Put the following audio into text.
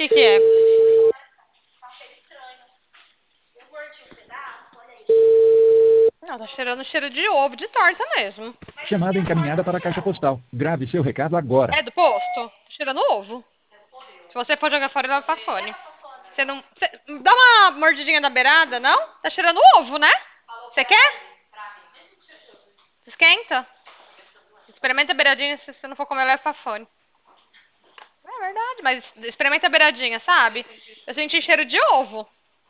Que é? Não, tá cheirando cheiro de ovo de torta mesmo. Chamada encaminhada para a caixa postal. Grave seu recado agora. É do posto? Tá cheirando ovo. Se você for jogar fora, leva pra fone. Você não. Dá uma mordidinha na beirada, não? Tá cheirando ovo, né? Você quer? Esquenta? Experimenta a beiradinha, se você não for comer, leva pra fone. É verdade, mas experimenta a beiradinha, sabe? Eu senti cheiro de ovo.